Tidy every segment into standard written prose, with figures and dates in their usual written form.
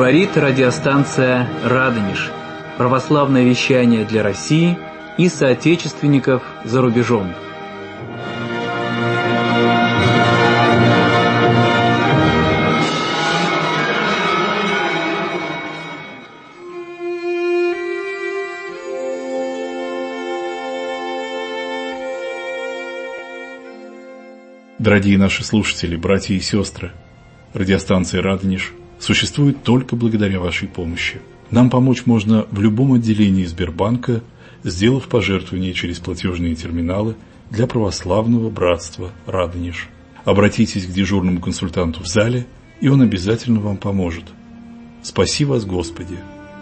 Говорит радиостанция «Радонеж». Православное вещание для России и соотечественников за рубежом. Дорогие наши слушатели, братья и сестры, радиостанция «Радонеж» существует только благодаря вашей помощи. Нам помочь можно в любом отделении Сбербанка, сделав пожертвование через платежные терминалы для православного братства «Радонеж». Обратитесь к дежурному консультанту в зале, и он обязательно вам поможет. Спаси вас, Господи!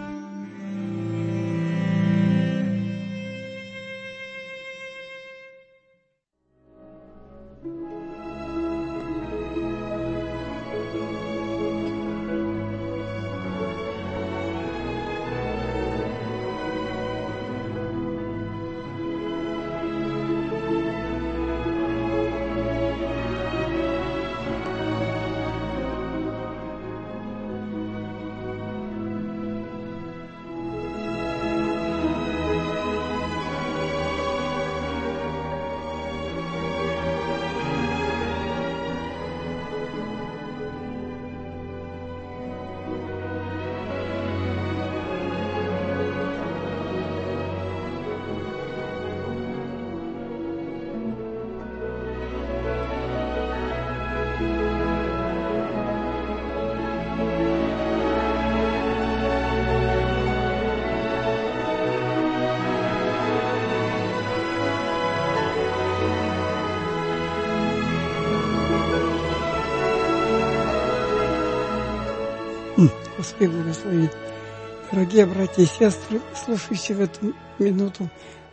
Господи благослови. Дорогие братья и сестры, слушающие в эту минуту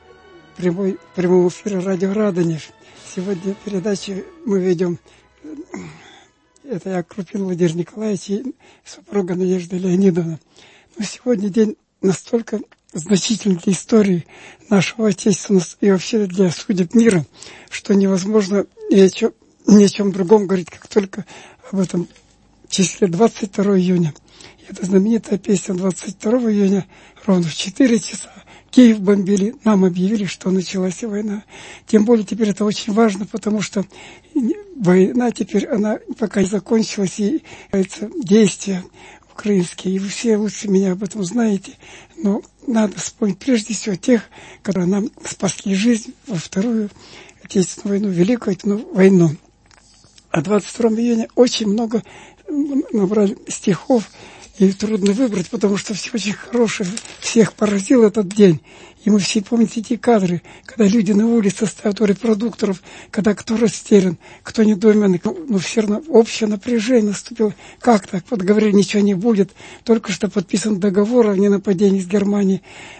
прямого эфира радио «Радонеж». Сегодня передачу мы ведем, это я Крупин Владимир Николаевич и супруга Надежда Леонидовна. Но сегодня день настолько значительный для истории нашего Отечества и вообще для судеб мира, что невозможно ни о чем другом говорить, как только об этом числе 22 июня. Это знаменитая песня 22 июня, ровно в 4 часа. Киев бомбили, нам объявили, что началась война. Тем более теперь это очень важно, потому что война теперь, она пока не закончилась, и действия украинские, и вы все лучше меня об этом знаете. Но надо вспомнить прежде всего тех, которые нам спасли жизнь во Вторую Отечественную войну, Великую Отечественную войну. А 22 июня очень много набрали стихов, и трудно выбрать, потому что все очень хорошее, всех поразил этот день. И мы все помните эти кадры, когда люди на улице стоят у репродукторов, когда кто растерян, кто недоуменный, но все равно общее напряжение наступило. Как так? Вот говорили, ничего не будет, только что подписан договор о ненападении с Германией.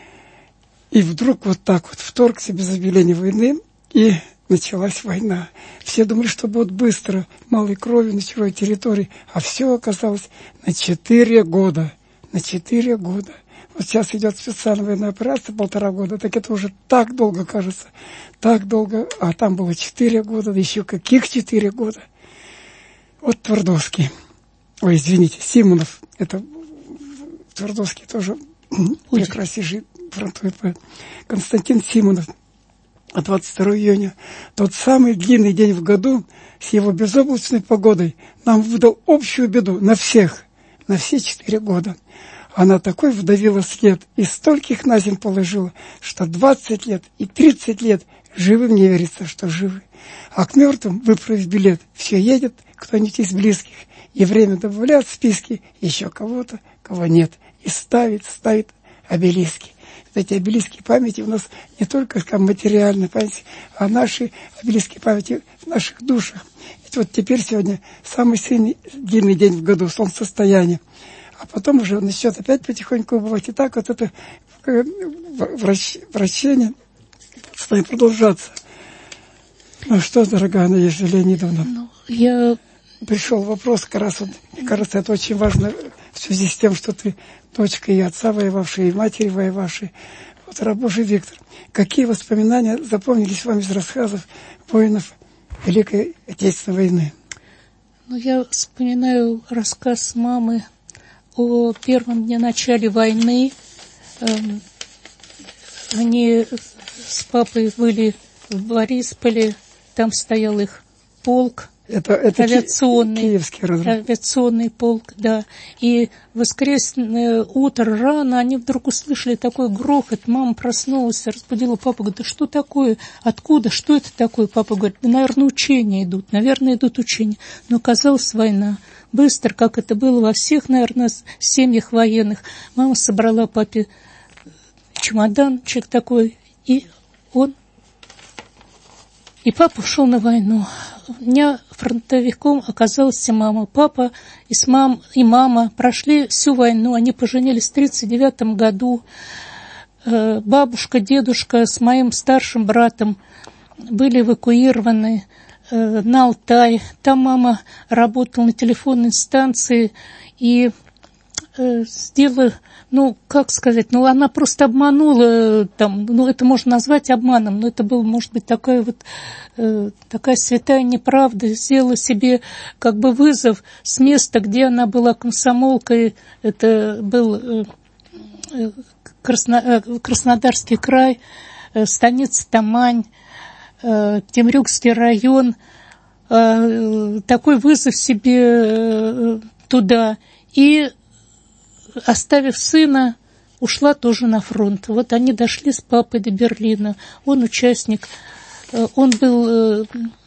И вдруг вот так вот вторгся без объявления войны, и началась война. Все думали, что будет быстро, малой кровью на чужой территории, а все оказалось на 4 года. На 4 года. Вот сейчас идет специальная военная операция 1,5 года, так это уже так долго кажется, так долго, а там было 4 года, да еще каких 4 года. Вот Твардовский, Симонов, это Твардовский тоже прекраснейший фронтовой поэт, Константин Симонов. А 22 июня, тот самый длинный день в году, с его безоблачной погодой, нам выдал общую беду на всех, на все 4 года. Она такой вдавила след и стольких на землю положила, что 20 лет и 30 лет живым не верится, что живы. А к мертвым, выправив билет, все едет кто-нибудь из близких, и время добавляет в списки еще кого-то, кого нет, и ставит обелиски. Эти обелиски памяти у нас не только материальная память, а наши обелиски памяти в наших душах. Ведь вот теперь сегодня самый длинный день в году, солнцестояние. А потом уже начнет опять потихоньку убывать. И так вот это вращение станет продолжаться. Ну что, дорогая Надежда Леонидовна? Пришел вопрос, как раз, мне кажется, это очень важно в связи с тем, что ты дочка и отца воевавшей, и матери воевавшей. Вот, раб Божий Виктор, какие воспоминания запомнились вам из рассказов воинов Великой Отечественной войны? Я вспоминаю рассказ мамы о первом дне начала войны. Они с папой были в Борисполе, там стоял их полк. Это авиационный полк, да. И в воскресное утро рано они вдруг услышали такой грохот. Мама проснулась, разбудила папу, говорит: да что такое? Откуда? Что это такое? Папа говорит: да, наверное, учения идут. Наверное, идут учения. Но оказалась война. Быстро, как это было во всех, наверное, семьях военных. Мама собрала папе чемоданчик такой, и папа ушел на войну. У меня фронтовиком оказалась мама. Папа и мама прошли всю войну. Они поженились в 1939 году. Бабушка, дедушка с моим старшим братом были эвакуированы на Алтай. Там мама работала на телефонной станции и сделала, она просто обманула, это можно назвать обманом, но это был, может быть, такая святая неправда, сделала себе как бы вызов с места, где она была комсомолкой, это был Краснодарский край, станица Тамань, Темрюкский район, такой вызов себе туда, и оставив сына, ушла тоже на фронт. Вот они дошли с папой до Берлина. Он участник, он был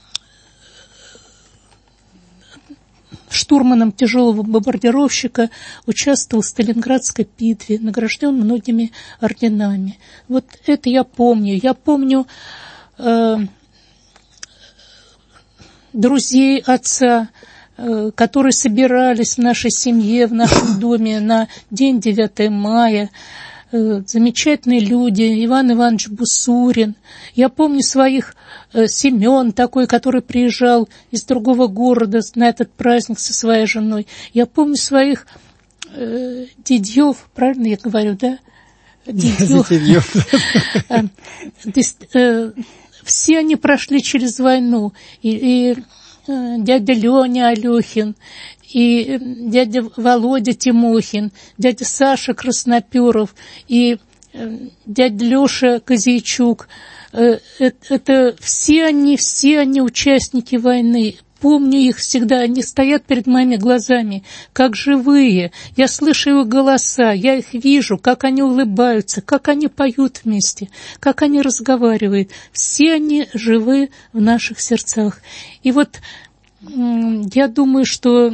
штурманом тяжелого бомбардировщика, участвовал в Сталинградской битве, награжден многими орденами. Вот это я помню. Я помню друзей отца, которые собирались в нашей семье, в нашем доме на день 9 мая. Замечательные люди, Иван Иванович Бусурин. Я помню своих Семен такой, который приезжал из другого города на этот праздник со своей женой. Я помню своих дядьев, правильно я говорю, да? Дядьев. Все они прошли через войну. И дядя Леня Алехин, и дядя Володя Тимохин, дядя Саша Красноперов, и дядя Леша Козейчук. Это все они участники войны. Помню их всегда, они стоят перед моими глазами, как живые. Я слышу их голоса, я их вижу, как они улыбаются, как они поют вместе, как они разговаривают. Все они живы в наших сердцах. И вот я думаю, что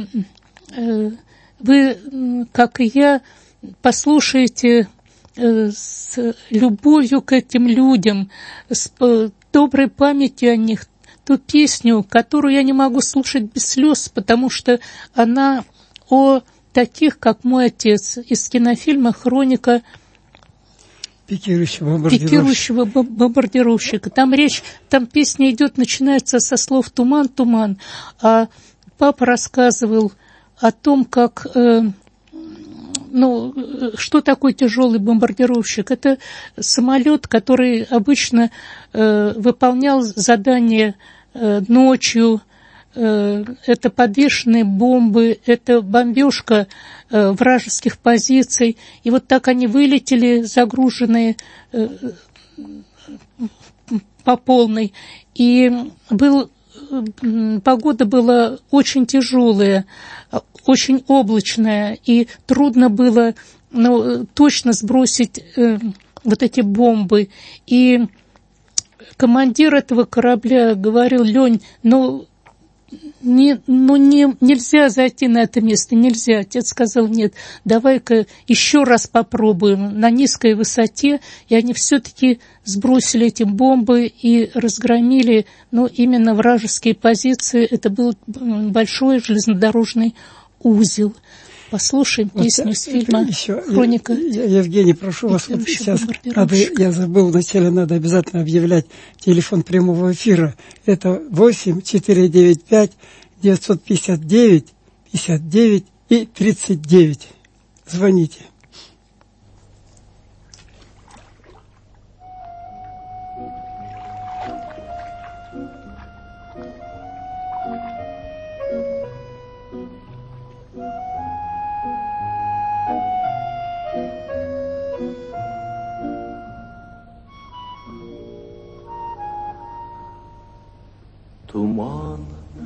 вы, как и я, послушаете с любовью к этим людям, с доброй памятью о них, ту песню, которую я не могу слушать без слез, потому что она о таких, как мой отец, из кинофильма «Хроника пикирующего бомбардировщика». Там песня идет, начинается со слов «Туман, туман», а папа рассказывал о том, как... что такое тяжелый бомбардировщик? Это самолет, который обычно выполнял задания ночью, это подвешенные бомбы, это бомбежка вражеских позиций. И вот так они вылетели, загруженные по полной. И погода была очень тяжелая, очень облачная, и трудно было точно сбросить вот эти бомбы. И командир этого корабля говорил: Лень, нельзя зайти на это место, нельзя. Отец сказал: нет, давай-ка еще раз попробуем на низкой высоте. И они все-таки сбросили эти бомбы и разгромили, именно вражеские позиции. Это был большой железнодорожный узел. Послушаем песню из фильма «Хроника». Евгений, прошу вас, сейчас я забыл, вначале надо обязательно объявлять телефон прямого эфира. Это 8-495-959-59 и 39. Звоните. Туман,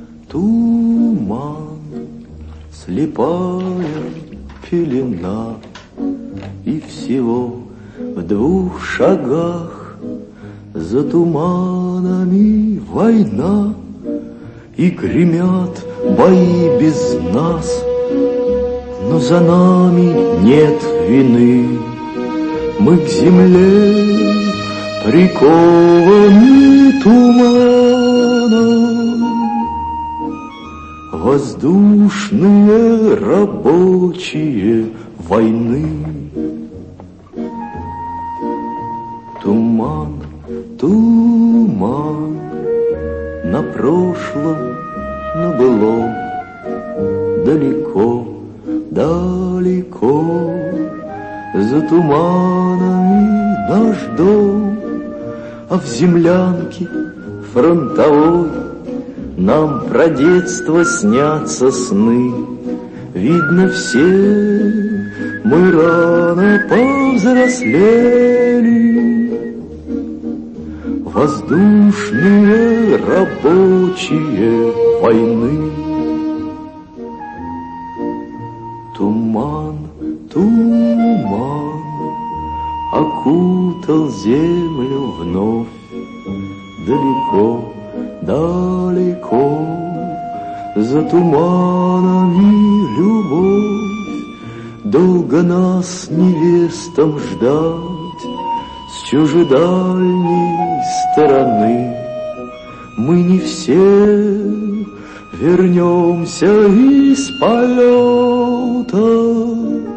туман, слепая пелена, и всего в 2 шагах за туманами война, и гремят бои без нас, но за нами нет вины. Мы к земле прикованы туманом, воздушные рабочие войны. Туман, туман, на прошлом, на былом, далеко, далеко, за туманами наш дом, а в землянке фронтовой нам про детство снятся сны. Видно, все мы рано повзрослели, воздушные рабочие войны. Туман, туман окутал землю вновь, далеко, далеко, за туманами любовь. Долго нас невестам ждать с чужедальней стороны. Мы не все вернемся из полета.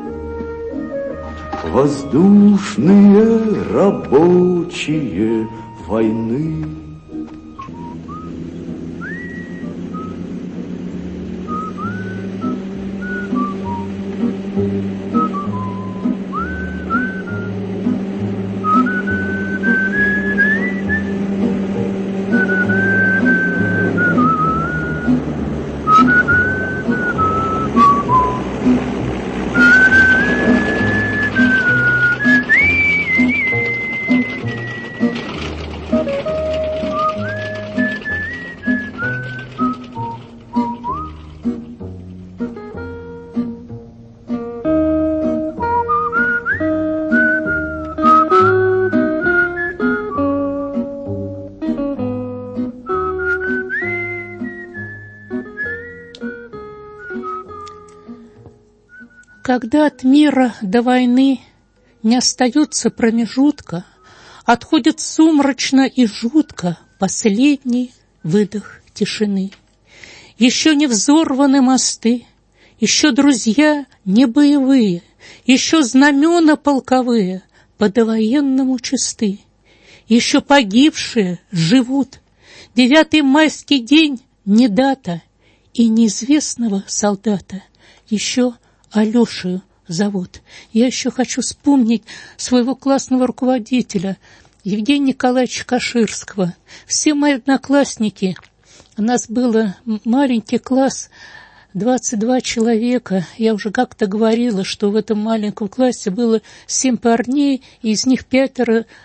Воздушные рабочие войны. Когда от мира до войны не остается промежутка, отходит сумрачно и жутко последний выдох тишины. Еще не взорваны мосты, еще друзья не боевые, еще знамена полковые по-довоенному чисты. Еще погибшие живут, 9 майский день не дата, и неизвестного солдата еще Алешу зовут. Я еще хочу вспомнить своего классного руководителя Евгения Николаевича Каширского. Все мои одноклассники, у нас был маленький класс, 22 человека. Я уже как-то говорила, что в этом маленьком классе было 7 парней, и из них 5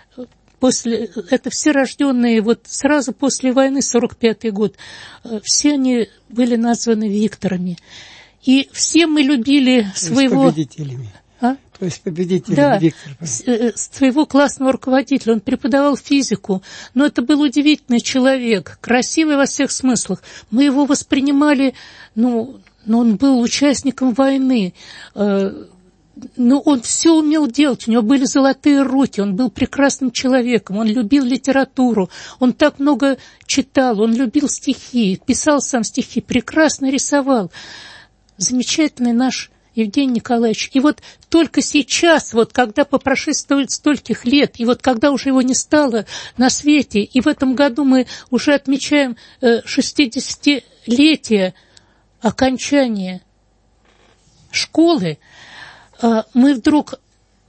это все рожденные вот сразу после войны, 45-й год. Все они были названы Викторами. И все мы любили своего... победителями. То есть победителями, да, Виктор. Своего классного руководителя. Он преподавал физику, но это был удивительный человек, красивый во всех смыслах. Мы его воспринимали, но он был участником войны. Но он все умел делать, у него были золотые руки, он был прекрасным человеком, он любил литературу, он так много читал, он любил стихи, писал сам стихи, прекрасно рисовал. Замечательный наш Евгений Николаевич. И вот только сейчас, вот когда по прошествии стольких лет, и вот когда уже его не стало на свете, и в этом году мы уже отмечаем 60-летие окончания школы, мы вдруг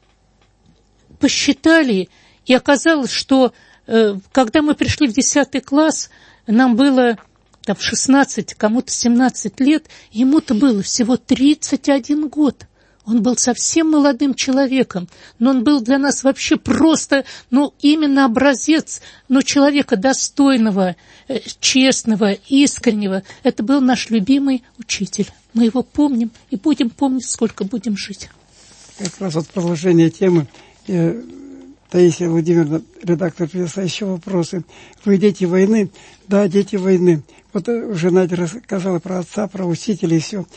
посчитали, и оказалось, что когда мы пришли в 10 класс, нам было в 16, кому-то 17 лет, ему-то было всего 31 год. Он был совсем молодым человеком, но он был для нас вообще просто, именно образец, человека достойного, честного, искреннего. Это был наш любимый учитель. Мы его помним и будем помнить, сколько будем жить. Как раз вот продолжение темы. Таисия Владимировна, редактор, принесла еще вопросы. Вы дети войны? Да, дети войны. Вот уже Надя рассказала про отца, про учителя и все.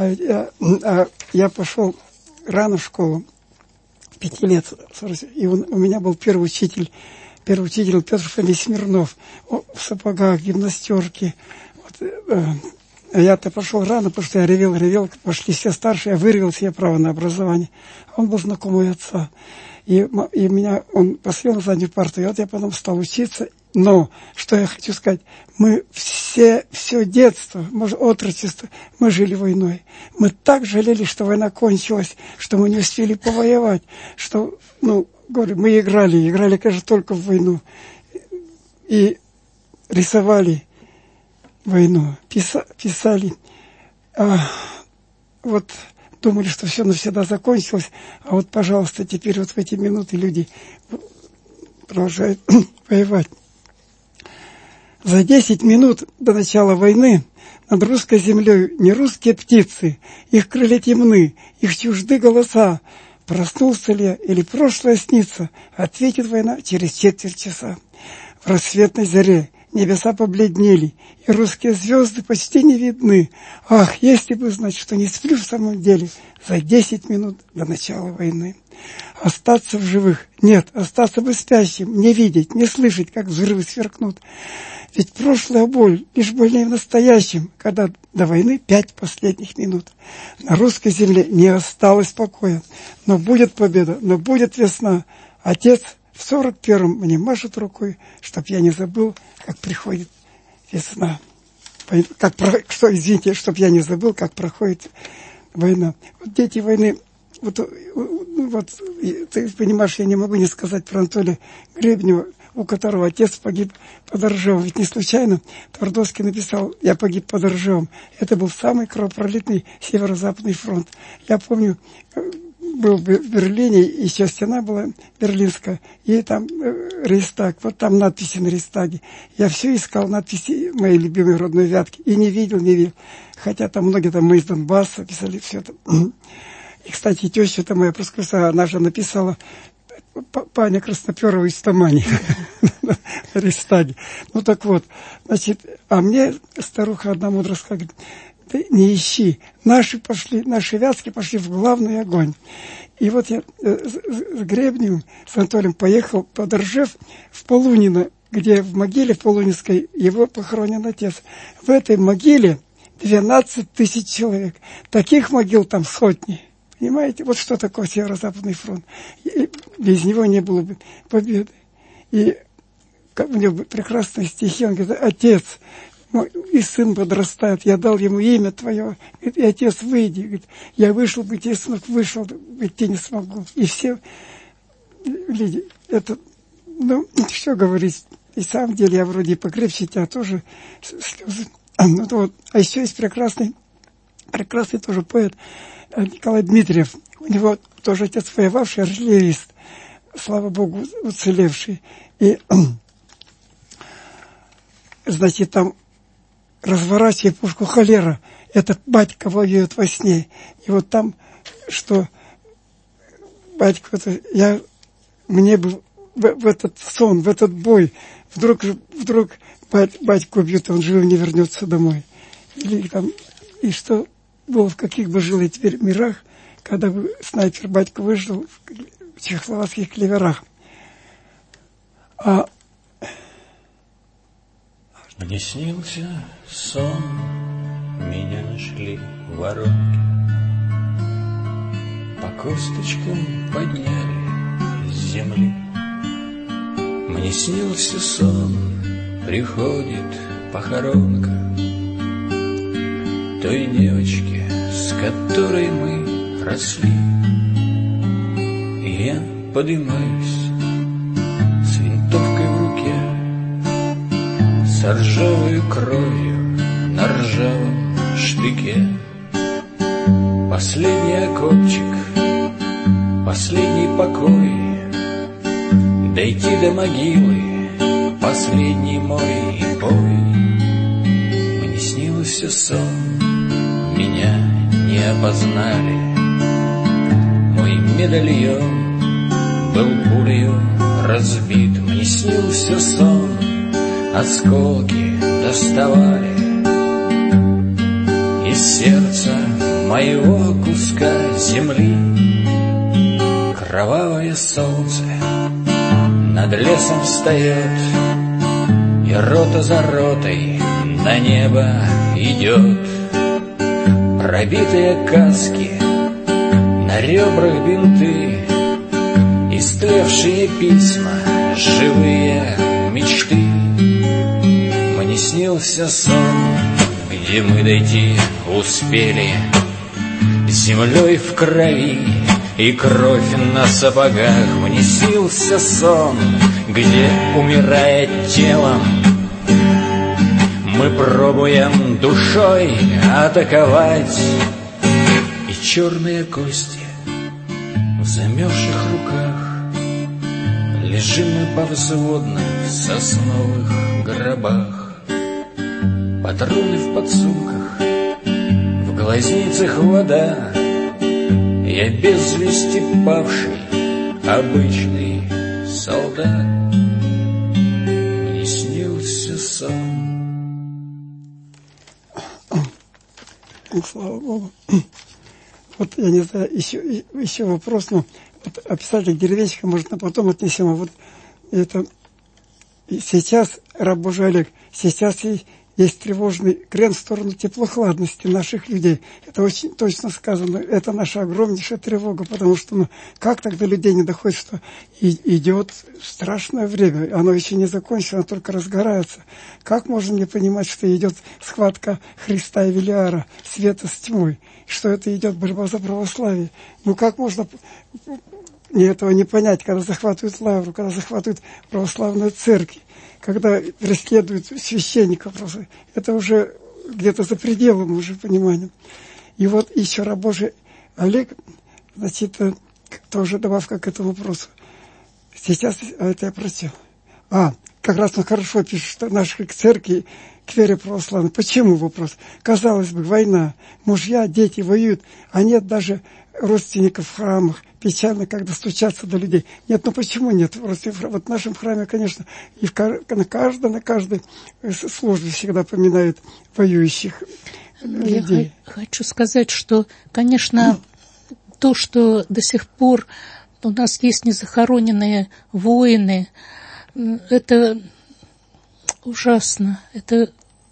Я пошел рано в школу, 5 лет, и у меня был первый учитель Петр Фомич Смирнов, в сапогах, гимнастерке. А я-то пошел рано, потому что я ревел, пошли все старшие, я вырвал себе право на образование. Он был знакомый отца. И меня он посадил на заднюю парту, и вот я потом стал учиться. Но, что я хочу сказать, мы все детство, может, отрочество, мы жили войной. Мы так жалели, что война кончилась, что мы не успели повоевать, что, говорю, мы играли, конечно, только в войну. И рисовали войну, писали. Вот думали, что все навсегда закончилось, а вот, пожалуйста, теперь вот в эти минуты люди продолжают воевать. За 10 минут до начала войны над русской землей не русские птицы, их крылья темны, их чужды голоса. Проснулся ли я или прошлое снится, ответит война через четверть часа. В рассветной заре небеса побледнели, и русские звезды почти не видны. Ах, если бы знать, что не сплю в самом деле за 10 минут до начала войны. Остаться в живых? Нет, остаться бы спящим, не видеть, не слышать, как взрывы сверкнут. Ведь прошлая боль лишь больнее в настоящем, когда до войны 5 последних минут. На русской земле не осталось покоя, но будет победа, но будет весна. Отец в 41-м мне машет рукой, чтоб я не забыл, как приходит весна. Чтоб я не забыл, как проходит война. Вот дети войны, вот ты понимаешь, я не могу не сказать про Анатолия Гребнева, у которого отец погиб под Ржевом. Ведь не случайно Твардовский написал «Я погиб под Ржевом». Это был самый кровопролитный северо-западный фронт. Я помню, был в Берлине, еще стена была берлинская, и там Рейхстаг, вот там надписи на Рейхстаге. Я все искал надписи моей любимой родной Вятки, и не видел. Хотя там многие мы из Донбасса писали все это. И, кстати, теща-то моя проскурсовала, она же написала Паня Красноперова из Тамани на Рейхстаге. Так вот, значит, а мне старуха одна мудро сказала, говорит, ты не ищи. Наши вятские пошли в главный огонь. И вот я с Гребневым, с Анатолием поехал под Ржев в Полунино, где в могиле в Полунинской его похоронен отец. В этой могиле 12 тысяч человек. Таких могил там сотни. Понимаете, вот что такое Северо-Западный фронт. И без него не было бы победы. И у него прекрасные стихи, он говорит, отец, и сын подрастает, я дал ему имя твое, и отец, выйди. Говорит, я вышел бы, тебе смог, вышел, идти не смогу. И все люди, это, что говорить, и в самом деле я вроде покрепче тебя тоже слезы. А еще есть прекрасный тоже поэт Николай Дмитриев. У него тоже отец воевавший, артиллерист, слава Богу, уцелевший. И, значит, там разворачивая пушку холера, этот батька воюет во сне. И вот там, что батька, мне бы в этот сон, в этот бой, вдруг батьку убьют, он живым не вернется домой. И что было, в каких бы жил я теперь мирах, когда бы снайпер батьку выжил в чехословацких клеверах. Мне снился сон, меня нашли воронки, по косточкам подняли с земли. Мне снился сон, приходит похоронка той девочки, с которой мы росли. И я поднимаюсь с винтовкой в руке, с ржавой кровью на ржавом штыке. Последний окопчик, последний покой, дойти до могилы, последний мой бой. Мне снился сон, меня не опознали. Мой медальон был пулею разбит. Мне снился сон, осколки доставали из сердца моего куска земли. Кровавое солнце над лесом встает, и рота за ротой на небо идет. Пробитые каски, на ребрах бинты, истлевшие письма, живые мечты. Мне снился сон, где мы дойти успели, землей в крови и кровь на сапогах. Мне снился сон, где, умирая телом, мы пробуем душой атаковать. И черные кости в замерзших руках, лежим мы повзводно в сосновых гробах. Патроны в подсумках, в глазницах вода. Я без вести павший, обычный солдат. Мне снился сон. Слава Богу. Вот я не знаю, еще вопрос, но вот описатель деревенщика, может, на потом отнесем. А вот это сейчас, раб Божий Олег, сейчас есть тревожный крен в сторону теплохладности наших людей. Это очень точно сказано. Это наша огромнейшая тревога, потому что как тогда людей не доходит, что идет страшное время, оно еще не закончено, оно только разгорается. Как можно не понимать, что идет схватка Христа и Велиара, света с тьмой, что это идет борьба за православие? Как можно этого не понять, когда захватывают лавру, когда захватывают православную церковь, когда преследуют священников, просто это уже где-то за пределом уже понимания. И вот еще раб Божий Олег, значит, тоже добавка к этому вопросу. Сейчас, это я прочел. Как раз он хорошо пишет, что наши к церкви, к вере православной. Почему вопрос? Казалось бы, война, мужья, дети воюют, а нет даже родственников в храмах. Печально, когда стучаться до людей. Нет, почему нет? Вот в нашем храме, конечно, и на каждой службе всегда поминают воюющих людей. Я хочу сказать, что, конечно, то, что до сих пор у нас есть незахороненные воины, это ужасно. Это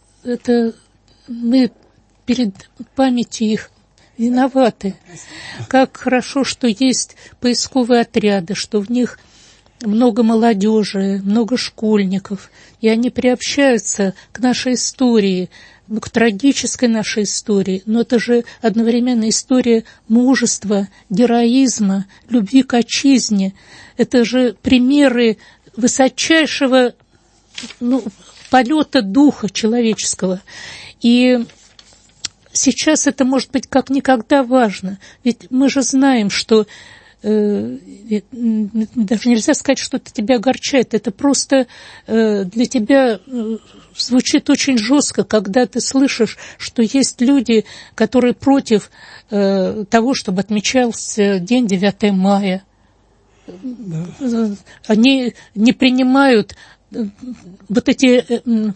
мы перед памятью их виноваты. Как хорошо, что есть поисковые отряды, что в них много молодежи, много школьников, и они приобщаются к нашей истории, к трагической нашей истории. Но это же одновременно история мужества, героизма, любви к отчизне. Это же примеры высочайшего полета духа человеческого. И сейчас это может быть как никогда важно. Ведь мы же знаем, что даже нельзя сказать, что это тебя огорчает. Это просто для тебя звучит очень жестко, когда ты слышишь, что есть люди, которые против того, чтобы отмечался день 9 мая. Да. Они не принимают вот эти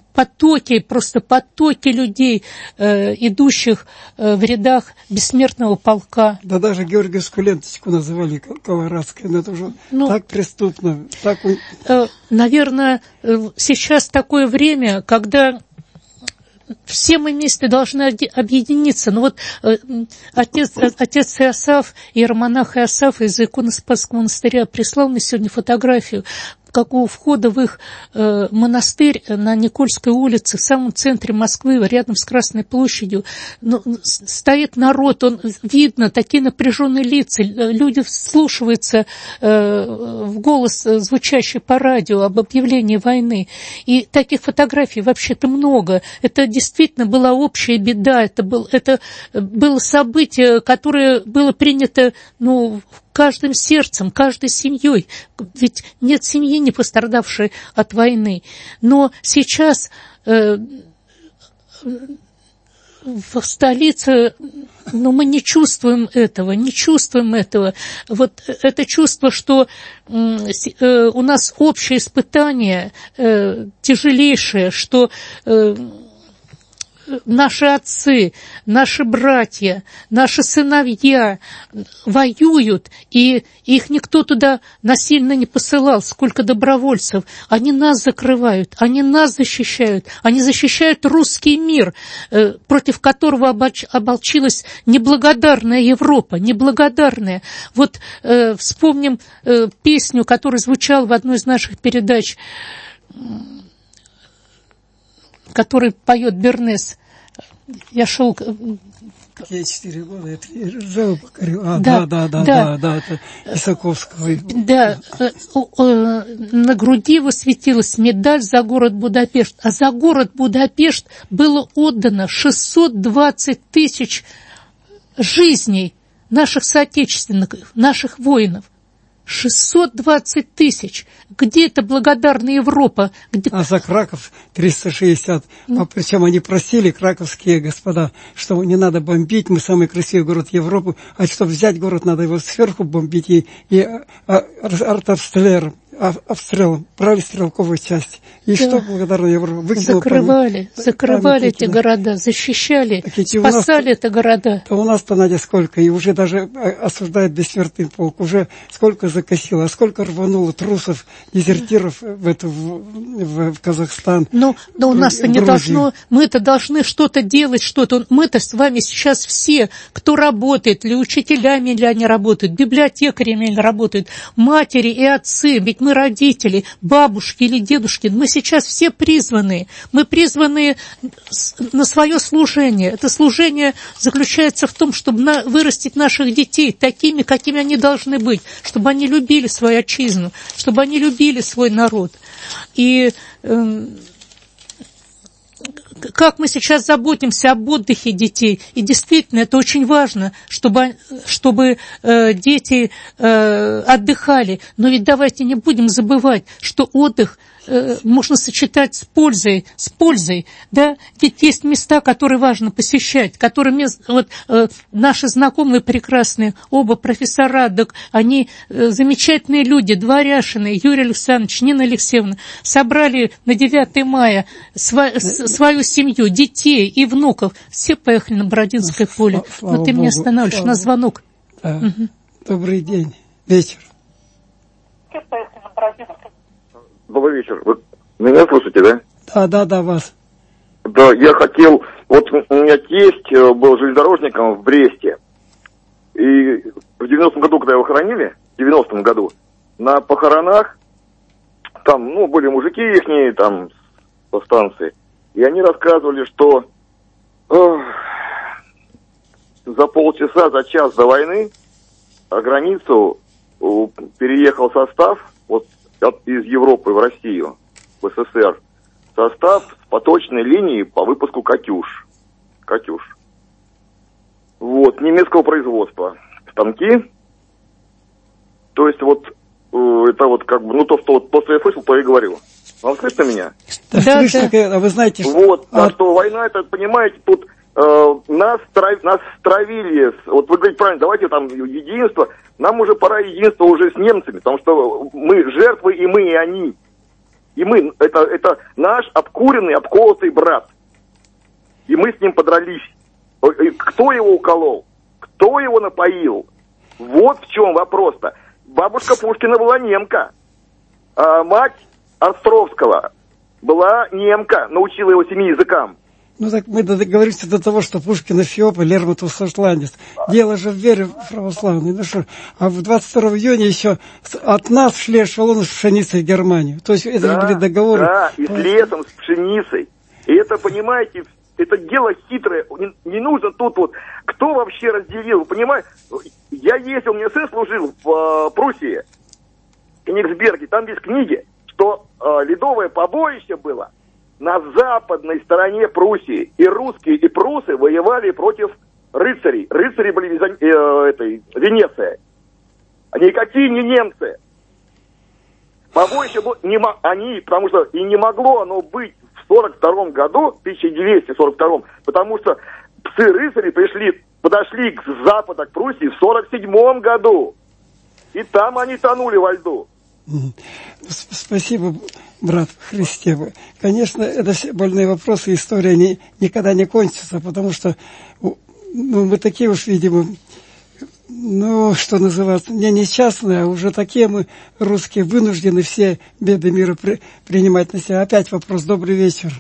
потоки людей, идущих в рядах бессмертного полка. Да даже Георгиевскую ленточку называли колорадской, но это уже так преступно. Так... Наверное, сейчас такое время, когда все мы вместе должны объединиться. Но вот отец Иосаф, иеромонах Иосаф из Иконо-Спасского монастыря прислал мне сегодня фотографию, как у входа в их монастырь на Никольской улице, в самом центре Москвы, рядом с Красной площадью, стоит народ, видно такие напряженные лица, люди вслушиваются в голос, звучащий по радио об объявлении войны. И таких фотографий вообще-то много. Это действительно была общая беда, это было событие, которое было принято, каждым сердцем, каждой семьей. Ведь нет семьи, не пострадавшей от войны. Но сейчас в столице, мы не чувствуем этого. Вот это чувство, что у нас общее испытание тяжелейшее, что наши отцы, наши братья, наши сыновья воюют, и их никто туда насильно не посылал, сколько добровольцев. Они нас закрывают, они нас защищают, они защищают русский мир, против которого оболчилась неблагодарная Европа, неблагодарная. Вот вспомним песню, которая звучала в одной из наших передач, который поет Бернес. Я шел... Я 4 года, это Ржеву покорил. Да, это Исаковского. Да, на груди его светилась медаль за город Будапешт. А за город Будапешт было отдано 620 тысяч жизней наших соотечественников, наших воинов. 620 тысяч. Где эта благодарная Европа? А за Краков 360. Причем они просили, краковские господа, что не надо бомбить, мы самый красивый город Европы, а чтобы взять город, надо его сверху бомбить и обстрелом, брали стрелковую часть. И что благодарная Европа? Закрывали эти города, защищали, спасали эти города. У нас-то, Надя, сколько, и уже даже осуждает бессмертный полк, уже сколько закосило, а сколько рвануло трусов, дезертиров в Казахстан. Но у нас-то не должно, мы-то должны что-то делать, мы-то с вами сейчас все, кто работает, или учителями или они работают, библиотекарями или работают, матери и отцы, ведь мы родители, бабушки или дедушки, мы сейчас все призваны. Мы призваны на свое служение. Это служение заключается в том, чтобы вырастить наших детей такими, какими они должны быть, чтобы они любили свою отчизну, чтобы они любили свой народ. И как мы сейчас заботимся об отдыхе детей. И действительно, это очень важно, чтобы дети отдыхали. Но ведь давайте не будем забывать, что отдых можно сочетать с пользой, да, ведь есть места, которые важно посещать, наши знакомые прекрасные, оба профессора, они замечательные люди, Дворяшины, Юрий Александрович, Нина Алексеевна, собрали на 9 мая свою семью, детей и внуков, все поехали на Бородинское поле. Но ты меня останавливаешь на звонок. Добрый день, вечер. Все поехали на Бородинское поле. Добрый вечер. Вы меня слушаете, да? Да, вас. Да, я хотел... Вот у меня тесть был железнодорожником в Бресте. И в 90-м году, когда его хоронили, в 90-м году, на похоронах, там, были мужики ихние, там, по станции, и они рассказывали, что за полчаса, за час до войны на границу переехал состав, из Европы в Россию, в СССР, состав с поточной линии по выпуску «Катюш». Немецкого производства. Станки. То есть это то, что я слышал, то и говорю. Вам слышно меня? Да, слышно, а вы знаете, что... что война, это, понимаете, тут нас стравили, вы говорите правильно, давайте единство, нам уже пора единства уже с немцами, потому что мы жертвы, и мы, и они. И мы, это наш обкуренный, обколотый брат. И мы с ним подрались. Кто его уколол? Кто его напоил? Вот в чем вопрос-то. Бабушка Пушкина была немка. А мать Островского была немка, научила его 7 языкам. Ну так мы договоримся до того, что Пушкин Эфиоп, Лермонтов шотландец. Дело же в вере православной. Ну что, а в 22 июня еще от нас шли эшелоны с пшеницей в Германию. То есть это же были договоры. Да, и с лесом, с пшеницей. И это, понимаете, это дело хитрое. Не нужно тут вот... Кто вообще разделил? Вы понимаете? Я ездил, у меня сын служил в Пруссии, в Кенигсберге. Там есть книги, что ледовое побоище было на западной стороне Пруссии. И русские, и прусы воевали против рыцарей. Рыцари были Венеция. Никакие не немцы. Побоище было... потому что и не могло оно быть в 42 году, 1242, потому что псы-рыцари подошли к западу, к Пруссии в 47 году. И там они тонули во льду. Спасибо, брат в Христе. Конечно, это все больные вопросы, история никогда не кончится, потому что мы такие уж, видимо, что называется, не несчастные, а уже такие мы, русские, вынуждены все беды мира принимать на себя. Опять вопрос. Добрый вечер.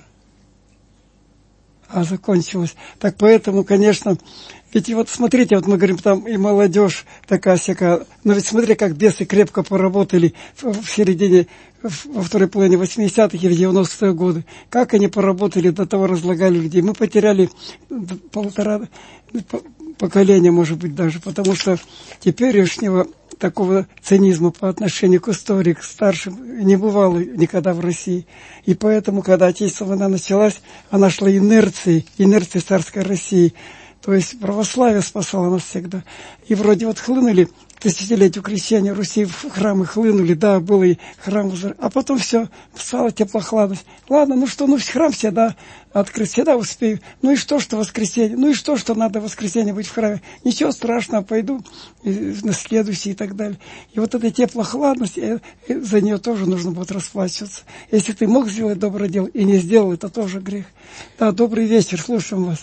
Закончилось. Так поэтому, конечно, ведь вот смотрите, вот мы говорим, там и молодежь такая-сякая, но ведь смотри, как бесы крепко поработали в середине, во второй половине 80-х и в 90-е годы. Как они поработали, до того разлагали людей. Мы потеряли 1,5 поколения, может быть, даже, потому что теперешнего такого цинизма по отношению к истории, к старшим, не бывало никогда в России. И поэтому, когда Отечественная война началась, она шла инерцией царской России. То есть православие спасало нас всегда. И вроде вот хлынули тысячелетию крещения Руси, в храмы хлынули, да, было и храм, а потом все, стала теплохладность. Ладно, храм всегда открыть, всегда успею. Ну и что воскресенье? Ну и что надо в воскресенье быть в храме? Ничего страшного, пойду на следующий и так далее. И вот эта теплохладность, за нее тоже нужно будет расплачиваться. Если ты мог сделать доброе дело и не сделал, это тоже грех. Да, добрый вечер, слушаем вас.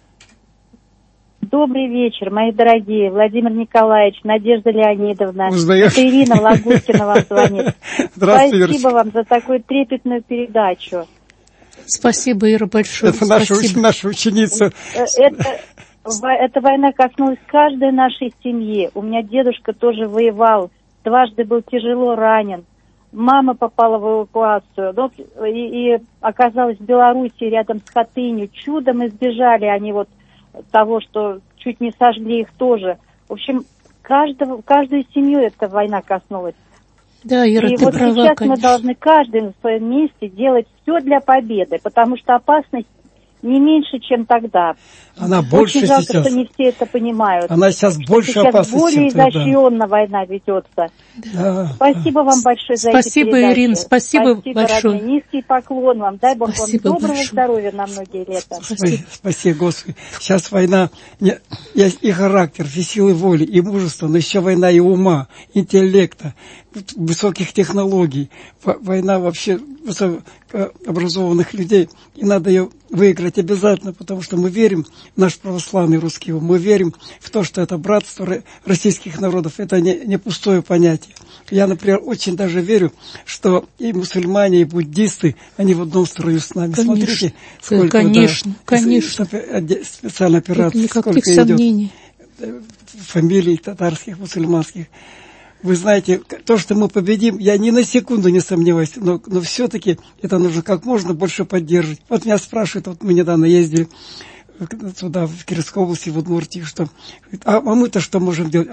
Добрый вечер, мои дорогие. Владимир Николаевич, Надежда Леонидовна. Узнаешь? Это Ирина Лагутина вам звонит. Здравствуйте, Спасибо вам за такую трепетную передачу. Спасибо, Ира, большое. Это наша ученица. Эта война коснулась каждой нашей семьи. У меня дедушка тоже воевал. Дважды был тяжело ранен. Мама попала в эвакуацию. И оказалась в Белоруссии, рядом с Хатынью. Чудом избежали они того, что чуть не сожгли их тоже. В общем, каждую семью эта война коснулась. Да, Ира, и ты права, сейчас конечно. мы должны каждый на своем месте делать все для победы, потому что опасность не меньше, чем тогда. Она больше очень жалко, сейчас. что не все это понимают. Она сейчас больше опасность, более чем тогда. изощренно война ведется. Да. Спасибо вам большое за Спасибо, эти передачи. Ирина, спасибо большое. Родные. Низкий поклон вам. Дай Бог Спасибо вам доброго большое. здоровья на многие лета. Спасибо, Господи. Сейчас война и характер, и силы воли, и мужества, но еще война и ума, интеллекта, высоких технологий. Война вообще высокообразованных людей. И надо ее выиграть обязательно, потому что мы верим в наш православный русский ум. Мы верим в то, что это братство российских народов. Это не пустое понятие. Я, например, очень даже верю, что и мусульмане, и буддисты, они в одном строю с нами. Конечно. Смотрите, сколько, конечно. Специальная операция, никаких сколько сомнений. идет фамилий татарских, мусульманских. Вы знаете, то, что мы победим, я ни на секунду не сомневаюсь, но все-таки это нужно как можно больше поддерживать. Вот меня спрашивают, мы недавно ездили туда, в Кировской области, в Удмуртию, что а мы-то что можем делать,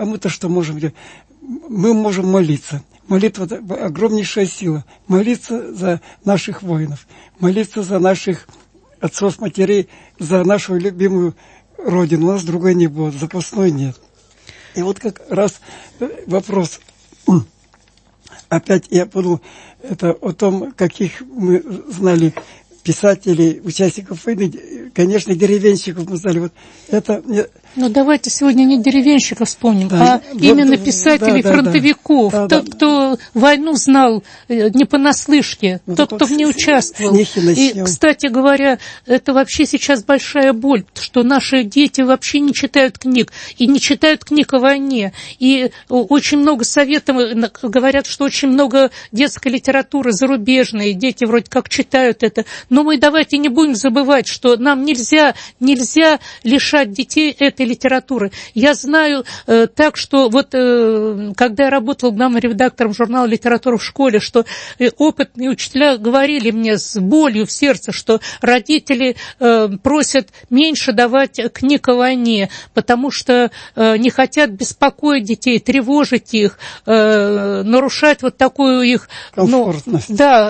Мы можем молиться. Молитва – это огромнейшая сила. Молиться за наших воинов, молиться за наших отцов, матерей, за нашу любимую Родину. У нас другой не будет, запасной нет. И вот как раз вопрос, опять я подумал, это о том, каких мы знали писателей, участников войны, конечно, деревенщиков мы знали. Вот это Ну, давайте сегодня не деревенщиков вспомним, да, именно писателей, фронтовиков. Тот, кто войну знал не понаслышке, тот, кто в ней участвовал. И, кстати говоря, это вообще сейчас большая боль, что наши дети вообще не читают книг, и не читают книг о войне. И очень много советов, говорят, что очень много детской литературы зарубежной, дети вроде как читают это. Но мы давайте не будем забывать, что нам нельзя лишать детей этой литературы. Я знаю так, что вот когда я работала главным редактором журнала «Литература в школе», что опытные учителя говорили мне с болью в сердце, что родители просят меньше давать книг о войне, потому что не хотят беспокоить детей, тревожить их, нарушать вот такую их... комфортность.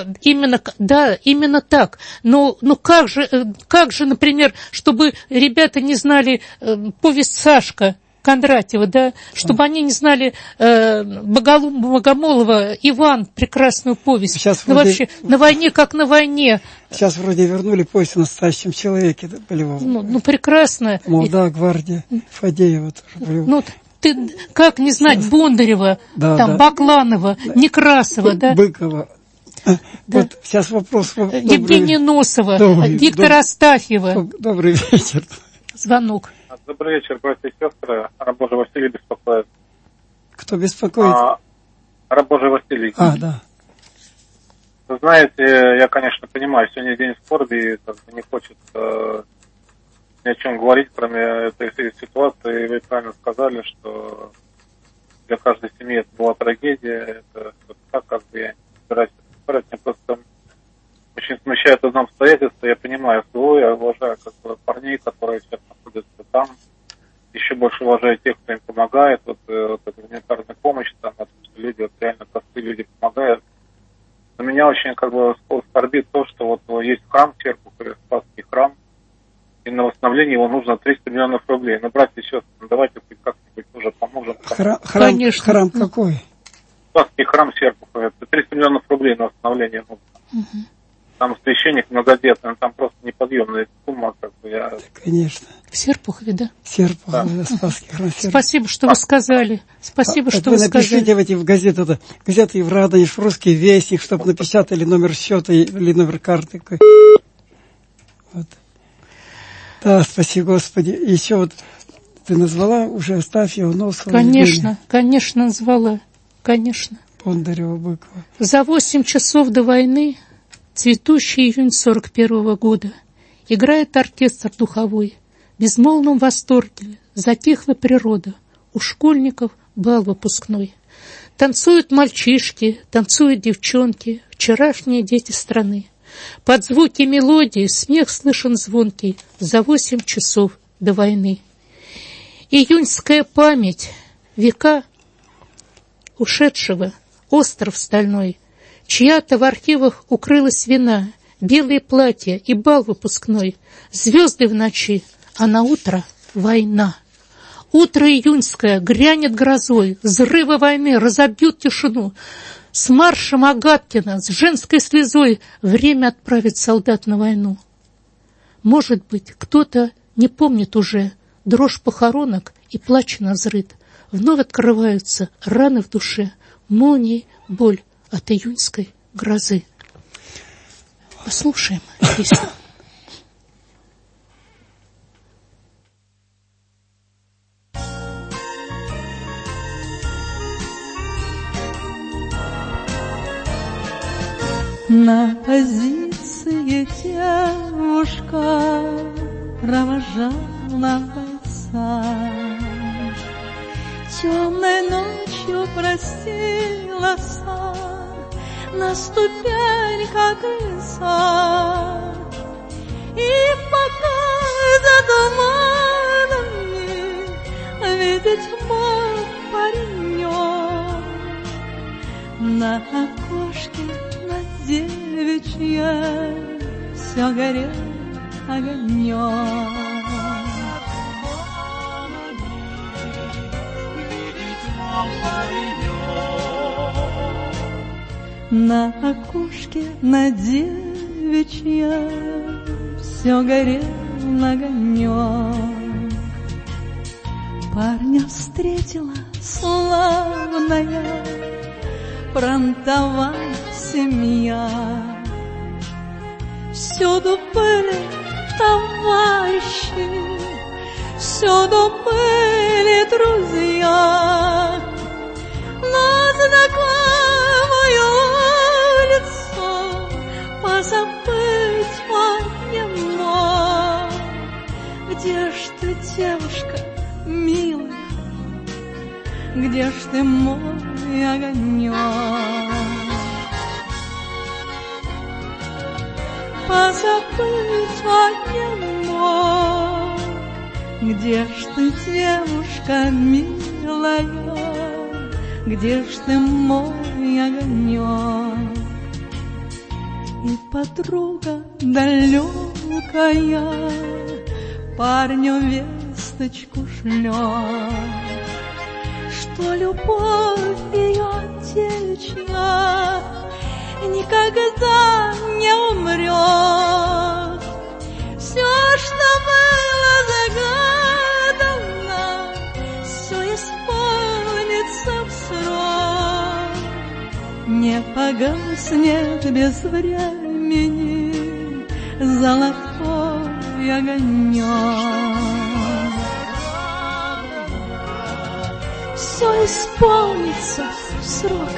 Именно так. Но как же, например, чтобы ребята не знали повесть «Сашка» Кондратьева, да, чтобы они не знали Богомолова «Иван», прекрасную повесть. Сейчас вообще на войне как на войне. Сейчас вроде вернули повесть о настоящем человеке. Ну, прекрасно. Молодая гвардия, Фадеева тоже. Ну, ты как не знать Бондарева, Бакланова, Некрасова, да? Быкова. Да. Вот сейчас вопрос. Евгения Носова, Виктора Астафьева. Добрый вечер. Звонок. Добрый вечер, братья и сестры. Рабожий Василий беспокоит. Кто беспокоит? Рабожий Василий. Да. Вы знаете, я, конечно, понимаю, сегодня день скорби, и не хочет ни о чем говорить, кроме этой ситуации. Вы правильно сказали, что для каждой семьи это была трагедия. Это так, как бы я не собираюсь говорить, мне просто очень смущает одно обстоятельство. Я понимаю СВО, я уважаю парней, которые сейчас находятся там. Еще больше уважаю тех, кто им помогает. Вот эта гуманитарная помощь, там, что люди, вот реально простые люди помогают. Но меня очень скорбит то, что вот есть храм в Серпухове, Спасский храм, и на восстановление его нужно 300 миллионов рублей. Ну, братья и сестры, давайте как-нибудь уже поможем. Храм какой? Спасский храм в Серпухове. 300 миллионов рублей на восстановление нужно. Угу. Там священник многодетный, там просто неподъемная сумма, Конечно. В Серпухове, да? Серпухове, Спасский храм. Спасибо, что вы сказали. Спасибо, что вы сказали. Напишите в газеты и в Радонеж, в Русский Вестник, чтобы напечатали номер счета или номер карты. Вот. Да, спаси Господи. И еще вот ты назвала уже Астафьева, Носова. Конечно, назвала. Конечно. Бондарева, Быкова. За 8 часов до войны, цветущий июнь 41 года, играет оркестр духовой. В безмолвном восторге затихла природа. У школьников бал выпускной. Танцуют мальчишки, танцуют девчонки, вчерашние дети страны. Под звуки мелодии смех слышен звонкий за 8 часов до войны. Июньская память, века ушедшего, остров стальной, чья-то в архивах укрылась вина, белые платья и бал выпускной, звезды в ночи, а на утро война. Утро июньское грянет грозой, взрывы войны разобьют тишину. С маршем Агаткина, с женской слезой время отправить солдат на войну. Может быть, кто-то не помнит уже дрожь похоронок и плач навзрыд. Вновь открываются раны в душе, молнией боль от июньской грозы. Послушаем песню. На позиции девушка провожала бойца. Темной ночью простилась на ступеньках леса. И пока за туманами видеть мог паренек, на окошке на девичье все горел огонек. На окошке на девичье все горел огонек. парня встретила славная фронтовая семья. Всюду были товарищи, всюду были друзья, но знакомую лицо позабыть он не мог. Где ж ты, девушка милая, где ж ты, мой огонек? Позабыть он не мог. Где ж ты, девушка милая, где ж ты, мой огонек? И подруга далекая парню весточку шлет, что любовь ее девичья никогда не умрет. Все, что было загадано, все исполнится в срок. Не погаснет без времени золотой огонек. Все исполнится в срок.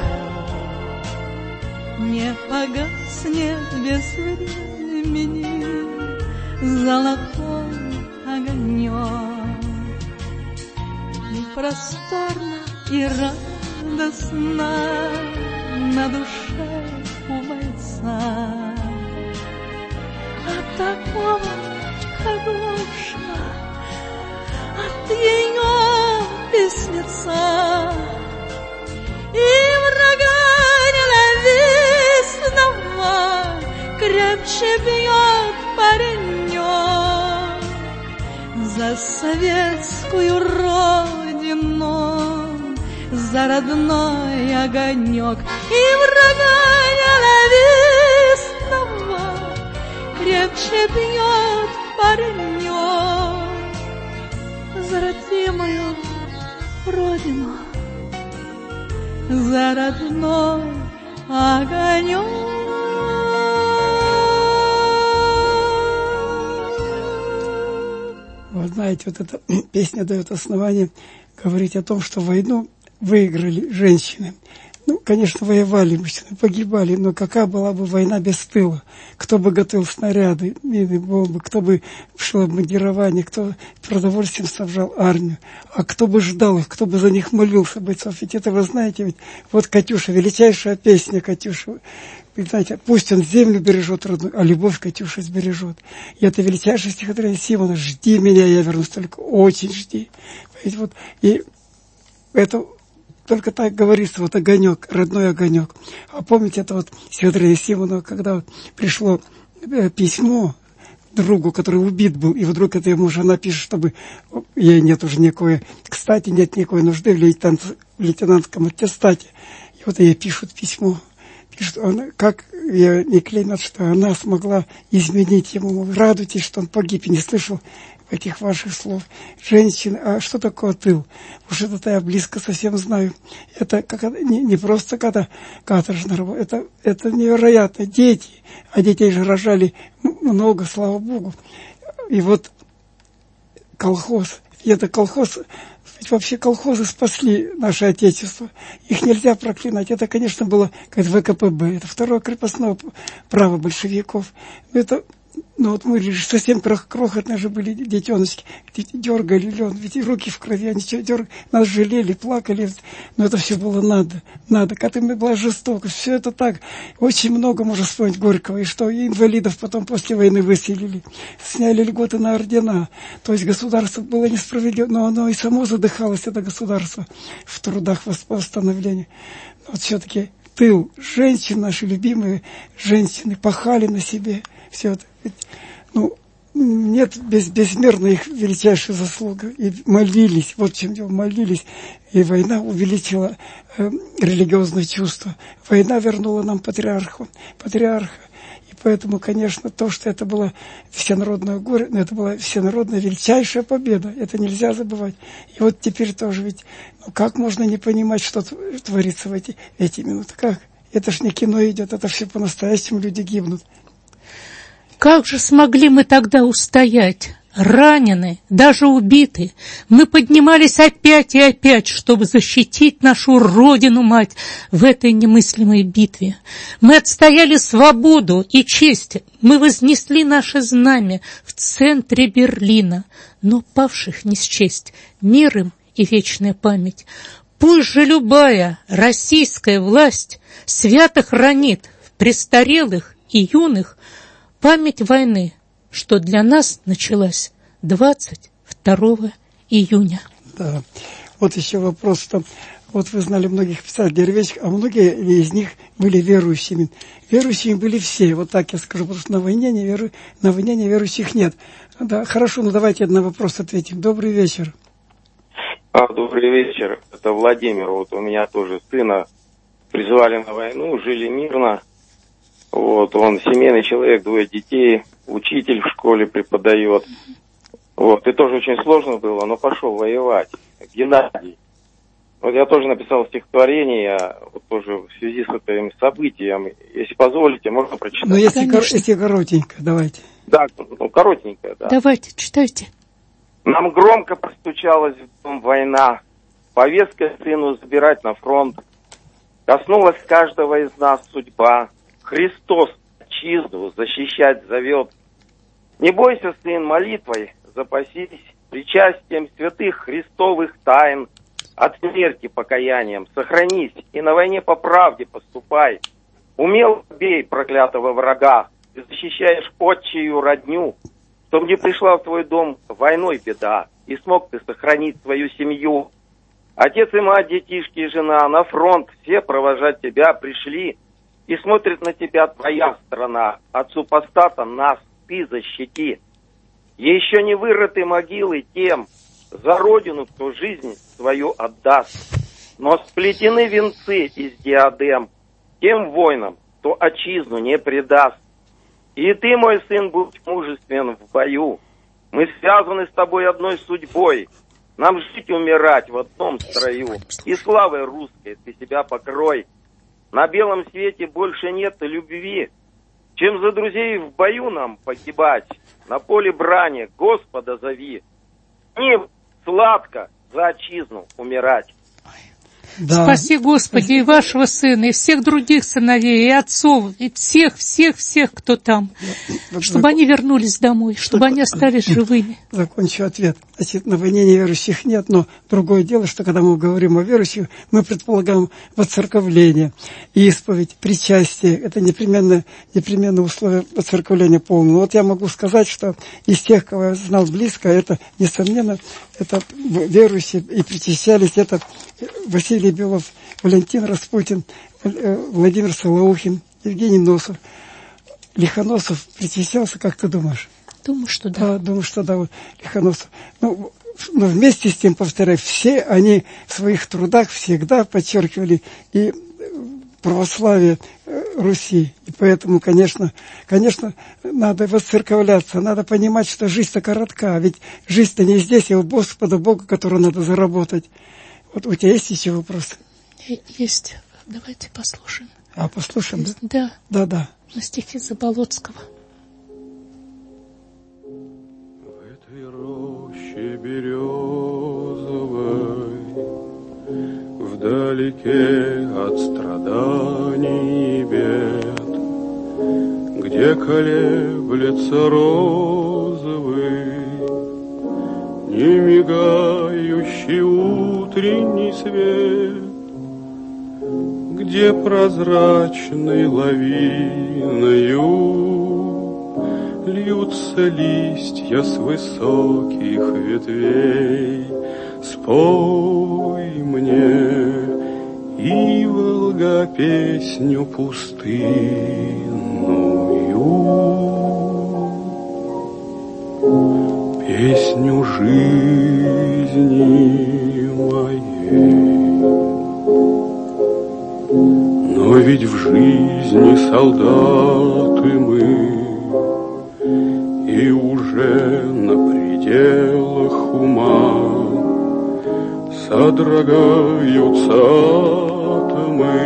Не погаснет без времени золотой огонек. И просторно, и радостно на душе у бойца от такого хорошего, от ее песница. И врага ненавистного крепче бьет паренек за советскую родину, за родной огонек. И врага ненавистного крепче бьет паренек за родимую родину, за родной огонек. Вы знаете, вот эта песня дает основание говорить о том, что войну выиграли женщины. Ну, конечно, воевали мужчины, погибали, но какая была бы война без тыла? Кто бы готовил снаряды, мины, бомбы, кто бы шил обмундирование, кто продовольствием снабжал армию, а кто бы ждал их, кто бы за них молился, бойцов. Ведь это, вы знаете, ведь вот «Катюша», величайшая песня «Катюша». Вы знаете, пусть он землю бережет родную, а любовь Катюша сбережет. И это величайшее стихотворение Симона. «Жди меня, я вернусь, только очень жди». Ведь вот, и это только так говорится, вот огонек, родной огонек. А помните, это вот стихотворение Симонова, когда вот пришло письмо другу, который убит был, и вдруг это ему жена пишет, чтобы ей нет уже никакой, кстати, нет никакой нужды в лейтенантском аттестате. И вот ей пишут письмо. Пишут, как ее не клеймят, что она смогла изменить ему. Мол, радуйтесь, что он погиб, и не слышал этих ваших слов. Женщины, а что такое тыл? Уж это я близко совсем знаю. Это как, не просто когда каторжная работа, это невероятно. Дети, а детей же рожали много, слава Богу. И вот колхоз, это колхоз, ведь вообще колхозы спасли наше Отечество. Их нельзя проклинать. Это, конечно, было как ВКПБ, это второе крепостное право большевиков. Это, ну вот мы лишь совсем крохотные же были детеночки, дергали лен, ведь и руки в крови, они что дергали, нас жалели, плакали, но это все было надо. К этому была жестокость, все это так. Очень много можно вспомнить Горького, и что и инвалидов потом после войны выселили, сняли льготы на ордена. То есть государство было несправедливо, но оно и само задыхалось, это государство, в трудах восстановления. Но вот все-таки тыл, женщины, наши любимые женщины, пахали на себе. Все это, ну, нет безмерно их величайшая заслуга. И молились, вот в чем дело, молились. И война увеличила религиозное чувство. Война вернула нам патриарха. И И поэтому, конечно, то, что это было всенародное горе, но это была всенародная величайшая победа. Это нельзя забывать. И вот теперь тоже ведь, как можно не понимать, что творится в эти минуты? Как? Это ж не кино идет, это все по-настоящему, люди гибнут. Как же смогли мы тогда устоять? Ранены, даже убиты. Мы поднимались опять и опять, чтобы защитить нашу Родину-мать в этой немыслимой битве. Мы отстояли свободу и честь. Мы вознесли наше знамя в центре Берлина. Но павших не счесть. Мир им и вечная память. Пусть же любая российская власть свято хранит в престарелых и юных память войны, что для нас началась 22 июня. Да. Вот еще вопрос там. Вот вы знали многих писателей, а многие из них были верующими. Верующими были все, вот так я скажу, потому что на войне неверующих нет. Да, хорошо, ну давайте на вопрос ответим. Добрый вечер. Добрый вечер, это Владимир. Вот у меня тоже сына призвали на войну, жили мирно. Вот, он семейный человек, 2 детей, учитель в школе преподает. Вот, и тоже очень сложно было, но пошел воевать. Геннадий. Вот я тоже написал стихотворение, вот тоже в связи с этим событием. Если позволите, можно прочитать? Ну, если коротенько, давайте. Да, ну, коротенько, да. Давайте, читайте. Нам громко постучалась в дом война. Повестка сыну забирать на фронт. Коснулась каждого из нас судьба. Христос отчизну защищать зовет. Не бойся, сын, молитвой запасись, причастием святых христовых тайн. От смерти покаянием сохранись и на войне по правде поступай. Умело бей проклятого врага, ты защищаешь отчию родню, чтоб не пришла в твой дом войной беда, и смог ты сохранить свою семью. Отец и мать, детишки и жена на фронт все провожать тебя пришли, и смотрит на тебя твоя страна, от супостата нас ты защити. Еще не вырыты могилы тем, за родину, кто жизнь свою отдаст, но сплетены венцы из диадем тем воинам, кто отчизну не предаст. И ты, мой сын, будь мужествен в бою. Мы связаны с тобой одной судьбой. Нам жить и умирать в одном строю. И славой русской ты себя покрой. На белом свете больше нет любви, чем за друзей в бою нам погибать. На поле брани Господа зови. Не сладко за отчизну умирать. Да. Спаси, Господи, и вашего сына, и всех других сыновей, и отцов, и всех, кто там, чтобы они вернулись домой, чтобы они остались живыми. Закончу ответ. Значит, на войне неверующих нет, но другое дело, что когда мы говорим о верующих, мы предполагаем воцерковление, исповедь, причастие. Это непременно условие воцерковления полного. Вот я могу сказать, что из тех, кого я знал близко, это, несомненно, это верующие и причащались, это Василий Белов, Валентин Распутин, Владимир Солоухин, Евгений Носов. Лихоносов причащался, как ты думаешь? Думаю, что да. Думаю, что да, вот Лихоносов. Но вместе с тем, повторяю, все они в своих трудах всегда подчеркивали и православие Руси. И поэтому, конечно, надо воцерковляться, надо понимать, что жизнь-то коротка, ведь жизнь-то не здесь, а у Господа Бога, которую надо заработать. Вот у тебя есть еще вопросы? Есть. Давайте послушаем. Послушаем, да? Да. На стихи Заболоцкого. В этой роще березовой, вдалеке от страданий и бед, где колеблется розовый, не мигающий утренний свет, где прозрачной лавиною льются листья с высоких ветвей. Спой мне, Иволга, песню пустынную, песню жизни моей. Но Ведь в жизни солдаты мы, и уже на пределах ума содрогаются атомы,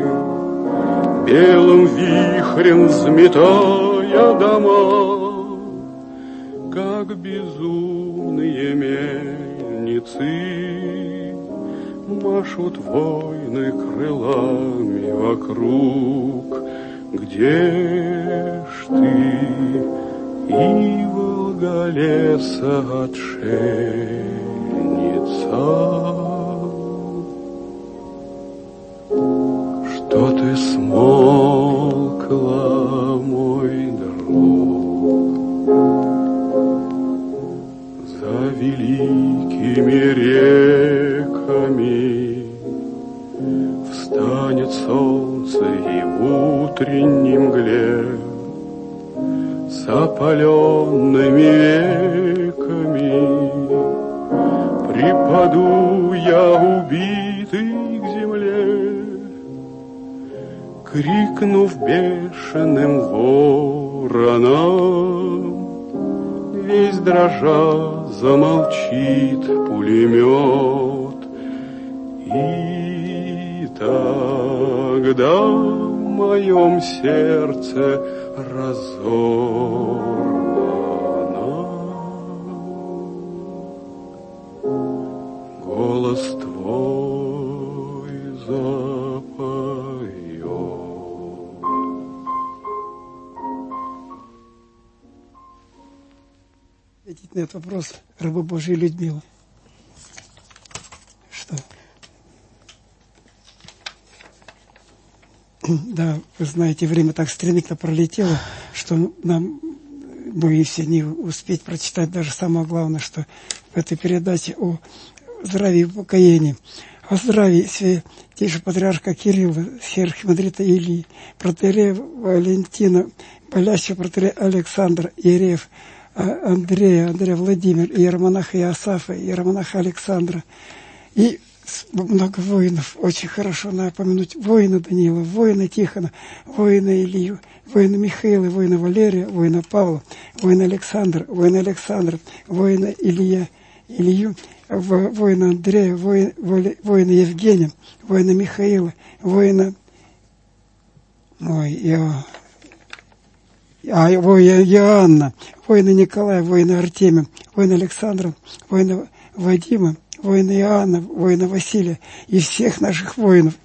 белым вихрем взметая дома, как безумные мельницы машут войны крылами вокруг. Где ж ты, Иволга леса отшельница? Что ты смолкла, мой друг, за великими реками встанет солнце и в утренней мгле с опаленными веками припаду я убитый к земле, крикнув бешеным вороном, весь дрожа замолчит пулемет. И тогда в моем сердце разорвано голос твой запоет. Ответить на этот вопрос раба Божия Людмила. Что? Да, вы знаете, время так стремительно пролетело, что мы все не успеть прочитать даже самое главное, что в этой передаче о здравии и покаянии. О здравии святейшего патриарха Кирилла, архимандрита Илии, протоиерея Валентина, болящего протоиерея Александра, иереев Андрея Владимир, иеромонаха Иосафа, иеромонаха Александра. И много воинов, очень хорошо надо помянуть воина Даниила, воина Тихона, воина Илью, воина Михаила, воина Валерия, воина Павла, воина Александра, воина Илью, воина Андрея, воина Евгения, воина Михаила, воина Иоанна, воина Николая, воина Артемия, воина Александра, воина Вадима, воина Иоанна, воина Василия и всех наших воинов,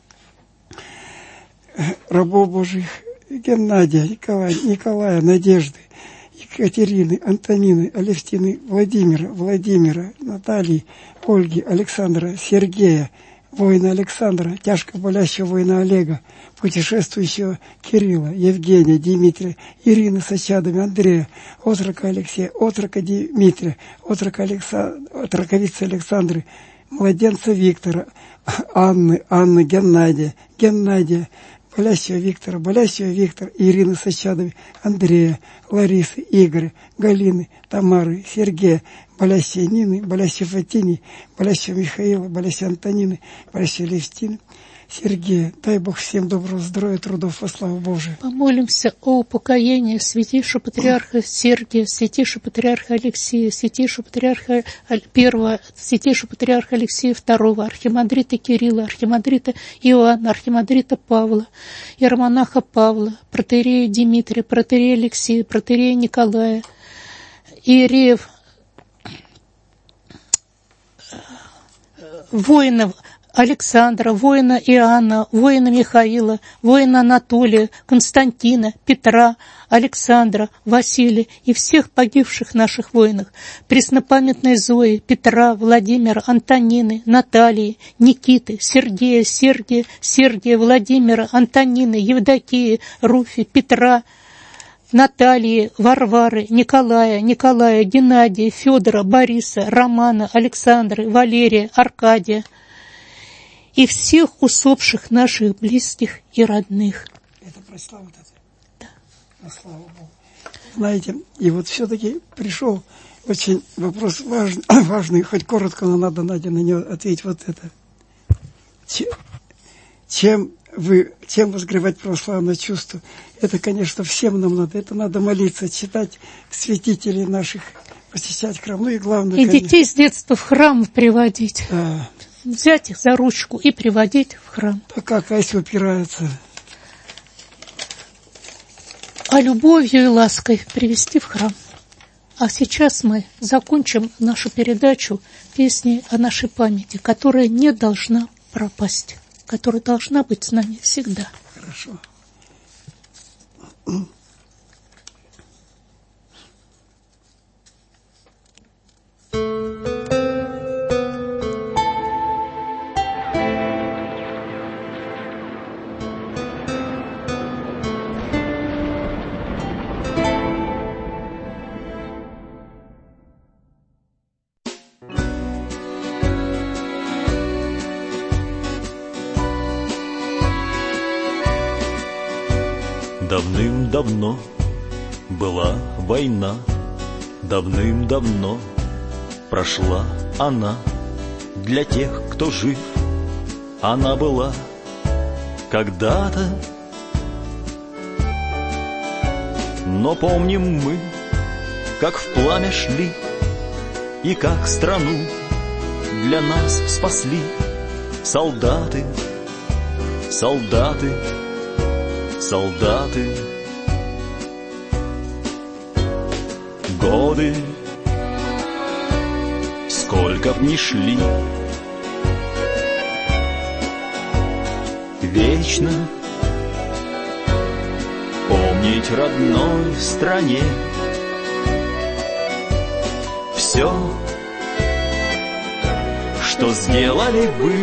рабов Божьих Геннадия, Николая, Надежды, Екатерины, Антонины, Алевтины, Владимира, Натальи, Ольги, Александра, Сергея, воина Александра, тяжко болящего воина Олега, путешествующего Кирилла, Евгения, Дмитрия, Ирины с очадами, Андрея, отрока Алексея, отрока Дмитрия, отроковицы Александры, младенца Виктора, Анны, Геннадия, болящего Виктора, Ирины с очадами, Андрея, Ларисы, Игоря, Галины, Тамары, Сергея, болящей Нины, болящей Фатини, болящего Михаила, болящей Антонины, болящей Левтины, Сергея. Дай Бог всем доброго здоровья, трудов во славу Божию. Помолимся о упокоении святейшего патриарха Сергия, святейшего патриарха Алексея, святейшего патриарха I, святейшего патриарха Алексея II, архимандрита Кирилла, архимандрита Иоанна, архимандрита Павла, иеромонаха Павла, протоиерея Дмитрия, протоиерея Алексея, протоиерея Николая, иереев, воинов Александра, воина Иоанна, воина Михаила, воина Анатолия, Константина, Петра, Александра, Василия и всех погибших наших воинов, преснопамятной Зои, Петра, Владимира, Антонины, Натальи, Никиты, Сергия, Владимира, Антонины, Евдокии, Руфи, Петра, Натальи, Варвары, Николая, Геннадия, Федора, Бориса, Романа, Александры, Валерия, Аркадия и всех усопших наших близких и родных. Это прослава вот это? Да. Слава Богу. Знаете, и вот все-таки пришел очень вопрос важный, хоть коротко, но надо, Надя, на него ответить вот это. Чем чем возгревать православное чувство. Это, конечно, всем нам надо. Это надо молиться, читать святителей наших, посещать храм. Ну и главное, и конечно, детей с детства в храм приводить. Да. Взять их за ручку и приводить в храм. А как, а если упираются? А любовью и лаской привести в храм. А сейчас мы закончим нашу передачу песней о нашей памяти, которая не должна пропасть, которая должна быть с нами всегда. Хорошо. Давным-давно была война, давным-давно прошла она. Для тех, кто жив, она была когда-то. Но помним мы, как в пламя шли, и как страну для нас спасли солдаты, солдаты, солдаты. Годы, сколько б ни шли, вечно помнить родной стране все, что сделали вы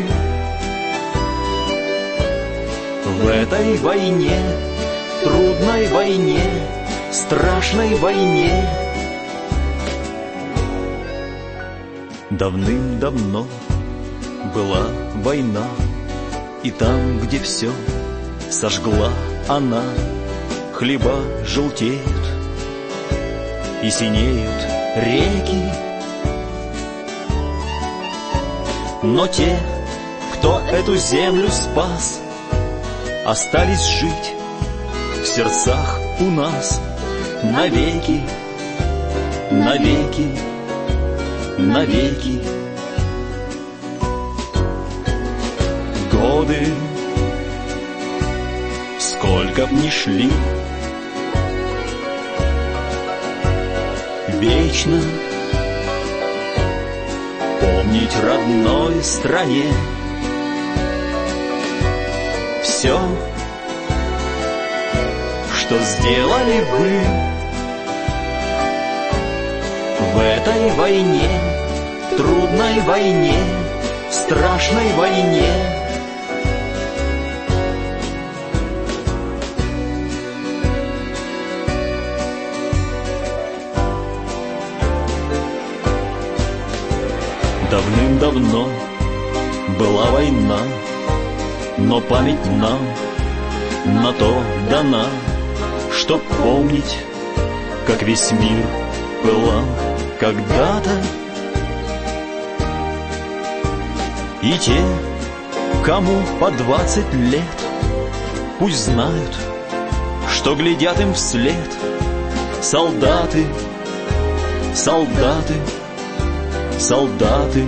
в этой войне, трудной войне, страшной войне. Давным-давно была война, и там, где все сожгла она, хлеба желтеют и синеют реки. Но те, кто эту землю спас, остались жить в сердцах у нас навеки, навеки, навеки. Годы, сколько б ни шли, вечно помнить родной стране все, что сделали вы в этой войне, трудной войне, страшной войне. Давным-давно была война, но память нам на то дана, чтоб помнить, как весь мир пылал когда-то. И те, кому по 20 лет, пусть знают, что глядят им вслед солдаты, солдаты, солдаты.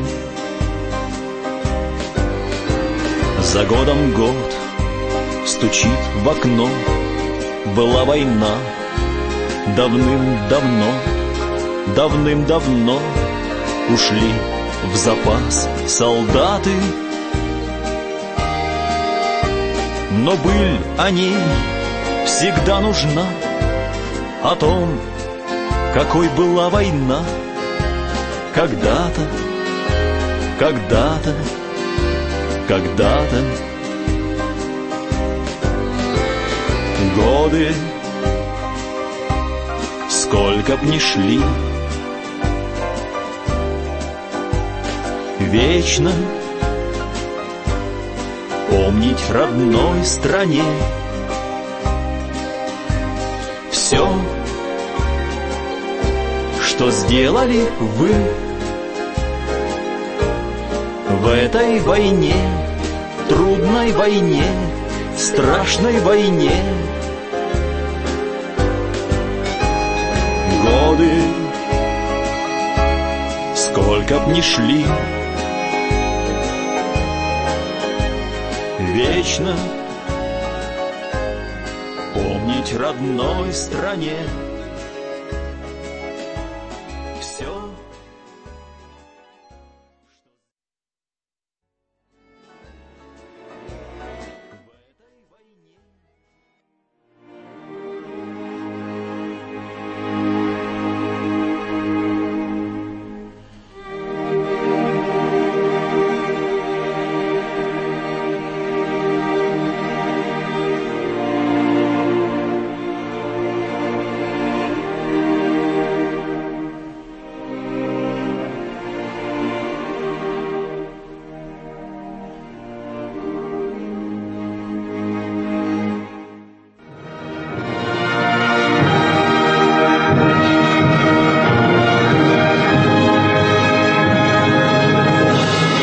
За годом год стучит в окно, была война давным-давно, давным-давно ушли в запас солдаты. Но быль о ней всегда нужна, о том, какой была война когда-то, когда-то, когда-то. Годы, сколько б ни шли, вечно помнить родной стране все, что сделали вы в этой войне, трудной войне, страшной войне. Годы, сколько б ни шли, вечно помнить родной стране.